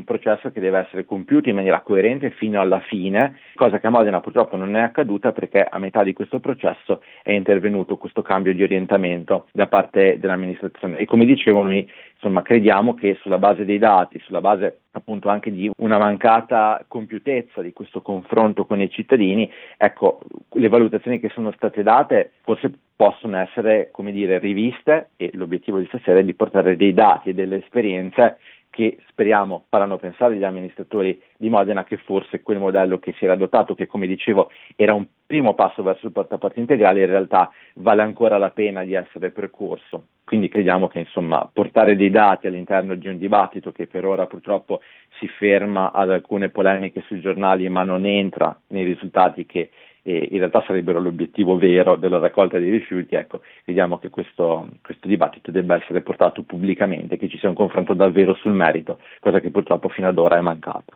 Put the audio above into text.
processo che deve essere compiuto in maniera coerente fino alla fine, cosa che a Modena purtroppo non è accaduta perché a metà di questo processo è intervenuto questo cambio di orientamento da parte dell'amministrazione. E come dicevo, noi crediamo che sulla base dei dati, sulla base appunto anche di una mancata compiutezza di questo confronto con i cittadini, ecco, le valutazioni che sono state date forse possono essere, riviste, e l'obiettivo di stasera è di portare dei dati e delle esperienze che speriamo faranno pensare agli amministratori di Modena che forse quel modello che si era adottato, che come dicevo era un primo passo verso il porta integrale, in realtà vale ancora la pena di essere percorso. Quindi crediamo che portare dei dati all'interno di un dibattito che per ora purtroppo si ferma ad alcune polemiche sui giornali ma non entra nei risultati che in realtà sarebbero l'obiettivo vero della raccolta dei rifiuti, ecco, crediamo che questo dibattito debba essere portato pubblicamente, che ci sia un confronto davvero sul merito, cosa che purtroppo fino ad ora è mancata.